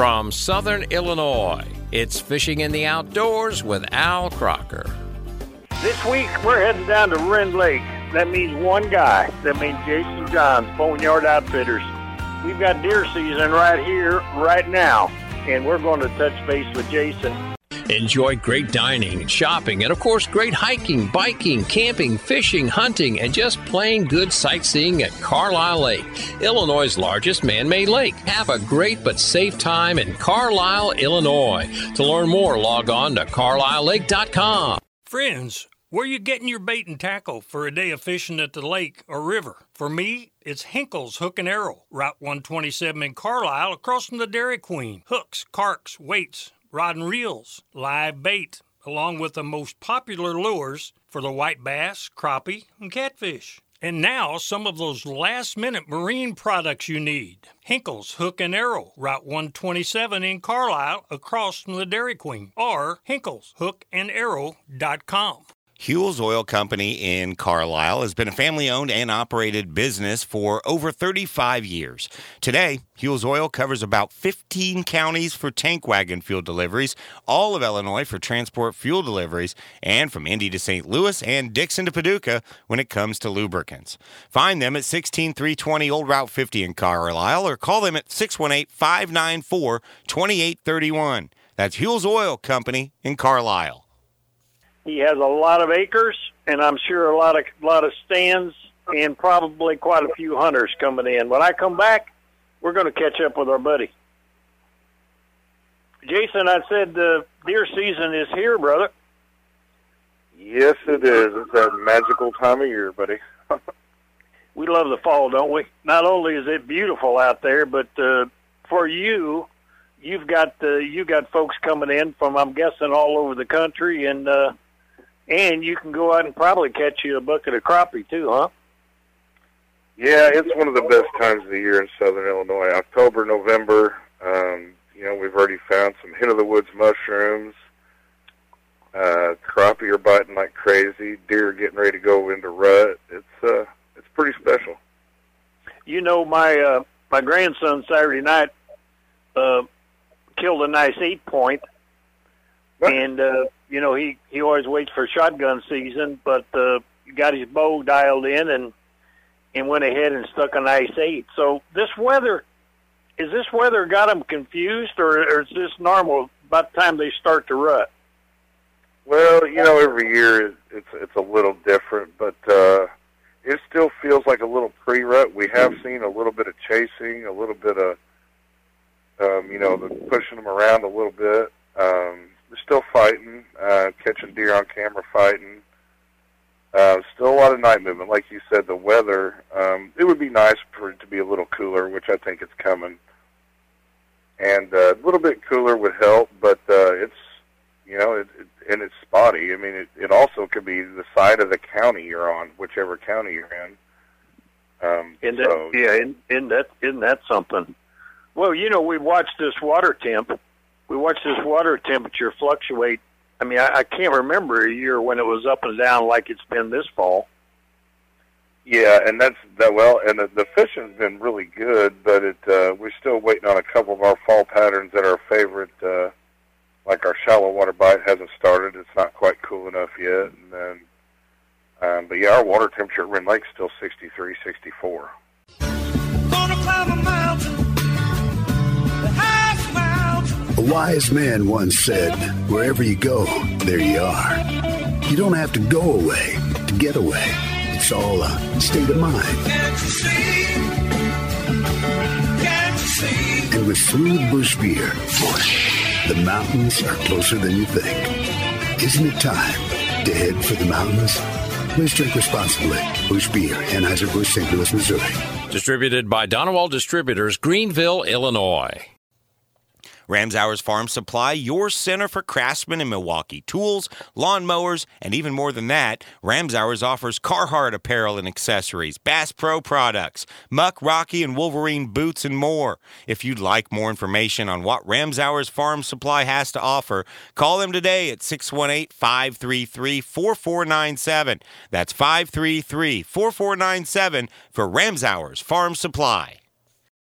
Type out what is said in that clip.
from Southern Illinois. It's Fishing in the Outdoors with Al Crocker. This week, we're heading down to Rend Lake. That means one guy. That means Jason Johns, Boneyard Outfitters. We've got deer season right here, right now, and we're going to touch base with Jason. Enjoy great dining, shopping, and of course great hiking, biking, camping, fishing, hunting, and just plain good sightseeing at Carlisle Lake, Illinois' largest man-made lake. Have a great but safe time in Carlisle, Illinois. To learn more, log on to carlislelake.com. Friends, where you getting your bait and tackle for a day of fishing at the lake or river? For me, it's Hinkle's Hook and Arrow, Route 127 in Carlisle, across from the Dairy Queen. Hooks, carks, weights, rod and reels, live bait, along with the most popular lures for the white bass, crappie, and catfish. And now, some of those last-minute marine products you need. Hinkle's Hook and Arrow, Route 127 in Carlisle, across from the Dairy Queen, or hinkleshookанdarrow.com. Huell's Oil Company in Carlisle has been a family-owned and operated business for over 35 years. Today, Huell's Oil covers about 15 counties for tank wagon fuel deliveries, all of Illinois for transport fuel deliveries, and from Indy to St. Louis and Dixon to Paducah when it comes to lubricants. Find them at 16320 Old Route 50 in Carlisle or call them at 618-594-2831. That's Huell's Oil Company in Carlisle. He has a lot of acres, and I'm sure a lot of stands, and probably quite a few hunters coming in. When I come back, we're going to catch up with our buddy. Jason, I said the deer season is here, brother. Yes, it is. It's that magical time of year, buddy. We love the fall, don't we? Not only is it beautiful out there, but for you, you've got folks coming in from, I'm guessing, all over the country, and you can go out and probably catch you a bucket of crappie too, huh? Yeah, it's one of the best times of the year in Southern Illinois. October, November. We've already found some hit-of-the-woods mushrooms. Crappie are biting like crazy. Deer are getting ready to go into rut. It's pretty special. You know, my grandson Saturday night killed a nice 8-point. And, he always waits for shotgun season, but got his bow dialed in and went ahead and stuck a nice 8. So this weather got him confused, or is this normal by the time they start to rut? Well, every year it's a little different, but it still feels like a little pre-rut. We have seen a little bit of chasing, a little bit of, the pushing them around a little bit. They're still fighting, catching deer on camera fighting. Still a lot of night movement. Like you said, the weather, it would be nice for it to be a little cooler, which I think it's coming. And a little bit cooler would help, but it's, and it's spotty. I mean, it also could be the side of the county you're on, whichever county you're in. Isn't that something? Well, we watched this water temp. We watched this water temperature fluctuate. I mean, I can't remember a year when it was up and down like it's been this fall. Yeah, and the fishing's been really good, but we're still waiting on a couple of our fall patterns that are our favorite. Like our shallow water bite hasn't started; it's not quite cool enough yet. And then, but yeah, our water temperature at Rend Lake's still 63, 64. Gonna climb a mountain, the highest mountain. A wise man once said, "Wherever you go, there you are." You don't have to go away to get away. It's all a state of mind. Can't you see? Can't you see? And with Smooth Bush Beer, the mountains are closer than you think. Isn't it time to head for the mountains? Please drink responsibly. Bush Beer, Anheuser-Busch, St. Louis, Missouri. Distributed by Donewald Distributors, Greenville, Illinois. Ramsauer's Farm Supply, your center for craftsmen in Milwaukee. Tools, lawn mowers, and even more than that, Ramsauer's offers Carhartt apparel and accessories, Bass Pro products, Muck, Rocky, and Wolverine boots, and more. If you'd like more information on what Ramsauer's Farm Supply has to offer, call them today at 618-533-4497. That's 533-4497 for Ramsauer's Farm Supply.